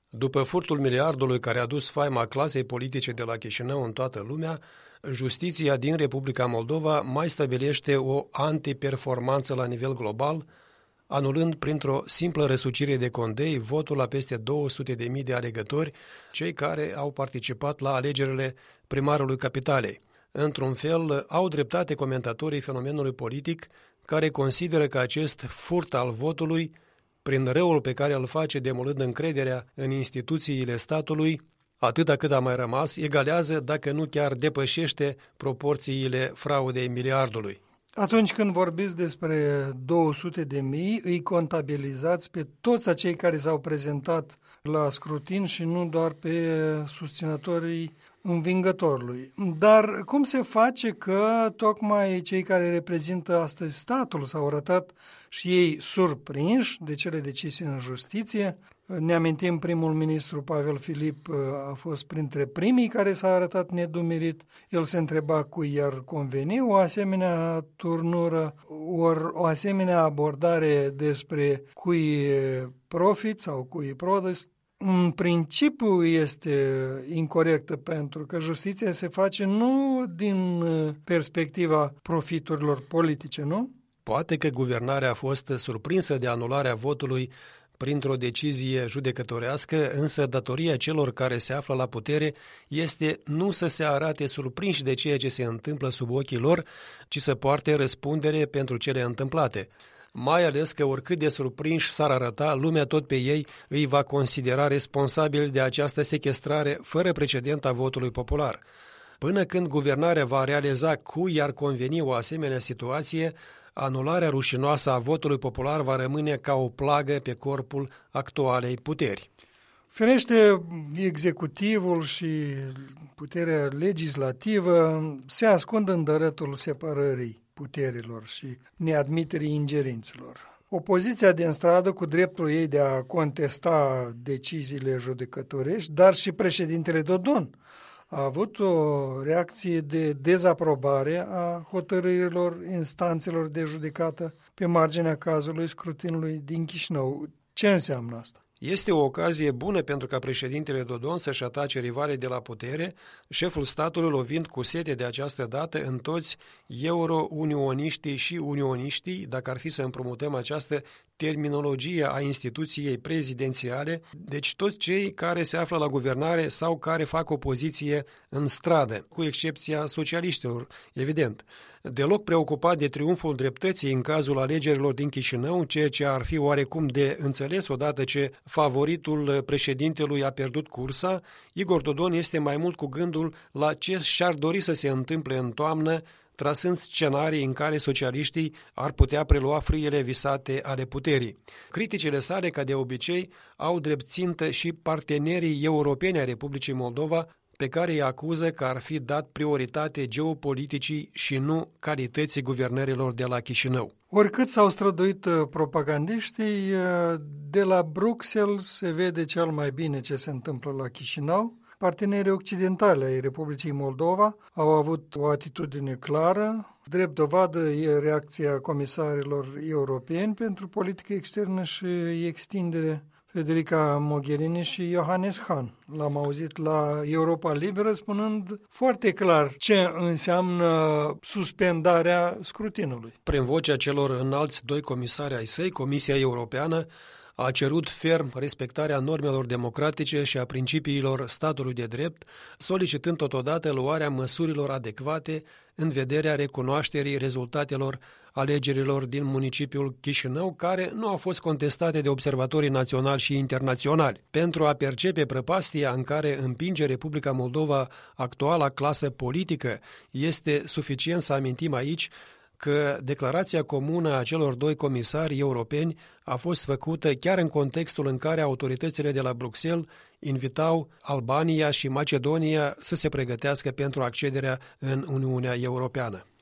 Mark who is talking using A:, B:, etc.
A: După furtul miliardului care a dus faima clasei politice de la Chișinău în toată lumea, justiția din Republica Moldova mai stabilește o antiperformanță la nivel global, anulând printr-o simplă răsucire de condei votul la peste 200.000 de alegători, cei care au participat la alegerile primarului capitalei. Într-un fel, au dreptate comentatorii fenomenului politic, care consideră că acest furt al votului, prin răul pe care îl face demolând încrederea în instituțiile statului, atâta cât a mai rămas, egalează, dacă nu chiar depășește, proporțiile fraudei miliardului.
B: Atunci când vorbiți despre 200.000, îi contabilizați pe toți acei care s-au prezentat la scrutin și nu doar pe susținătorii învingătorului. Dar cum se face că tocmai cei care reprezintă astăzi statul s-au arătat și ei surprinși de cele decise în justiție? Ne amintim, primul ministru Pavel Filip a fost printre primii care s-a arătat nedumerit. El se întreba cui i-ar conveni o asemenea turnură, ori o asemenea abordare despre cui profit sau cui produs. În principiu este incorrectă, pentru că justiția se face nu din perspectiva profiturilor politice, nu?
A: Poate că guvernarea a fost surprinsă de anularea votului printr-o decizie judecătorească, însă datoria celor care se află la putere este nu să se arate surprinși de ceea ce se întâmplă sub ochii lor, ci să poarte răspundere pentru cele întâmplate. Mai ales că oricât de surprinși s-ar arăta, lumea tot pe ei îi va considera responsabili de această sechestrare fără precedent a votului popular. Până când guvernarea va realiza cui i-ar conveni o asemenea situație, anularea rușinoasă a votului popular va rămâne ca o plagă pe corpul actualei puteri.
B: Firește, executivul și puterea legislativă se ascund în dărătul separării puterilor și neadmiterii ingerinților. Opoziția din stradă, cu dreptul ei de a contesta deciziile judecătorești, dar și președintele Dodon a avut o reacție de dezaprobare a hotărârilor instanțelor de judecată pe marginea cazului scrutinului din Chișinău. Ce înseamnă asta?
A: Este o ocazie bună pentru ca președintele Dodon să-și atace rivalii de la putere, șeful statului lovind cu sete de această dată în toți euro-unioniștii și unioniștii, dacă ar fi să împrumutăm această terminologie a instituției prezidențiale, deci toți cei care se află la guvernare sau care fac opoziție în stradă, cu excepția socialiștilor, evident. Deloc preocupat de triumful dreptății în cazul alegerilor din Chișinău, ceea ce ar fi oarecum de înțeles odată ce favoritul președintelui a pierdut cursa, Igor Dodon este mai mult cu gândul la ce și-ar dori să se întâmple în toamnă, trasând scenarii în care socialiștii ar putea prelua frâiele visate ale puterii. Criticile sale, ca de obicei, au drept țintă și partenerii europeni ai Republicii Moldova, pe care îi acuză că ar fi dat prioritate geopoliticii și nu calității guvernărilor de la Chișinău.
B: Oricât s-au străduit propagandiștii, de la Bruxelles se vede cel mai bine ce se întâmplă la Chișinău. Partenerii occidentali ai Republicii Moldova au avut o atitudine clară. Drept dovadă e reacția comisarilor europeni pentru politică externă și extindere, Federica Mogherini și Johannes Hahn. L-am auzit la Europa Liberă spunând foarte clar ce înseamnă suspendarea scrutinului.
A: Prin vocea celor înalți doi comisari ai săi, Comisia Europeană a cerut ferm respectarea normelor democratice și a principiilor statului de drept, solicitând totodată luarea măsurilor adecvate în vederea recunoașterii rezultatelor alegerilor din municipiul Chișinău, care nu au fost contestate de observatorii naționali și internaționali. Pentru a percepe prăpastia în care împinge Republica Moldova actuala clasă politică, este suficient să amintim aici că declarația comună a celor doi comisari europeni a fost făcută chiar în contextul în care autoritățile de la Bruxelles invitau Albania și Macedonia să se pregătească pentru accederea în Uniunea Europeană.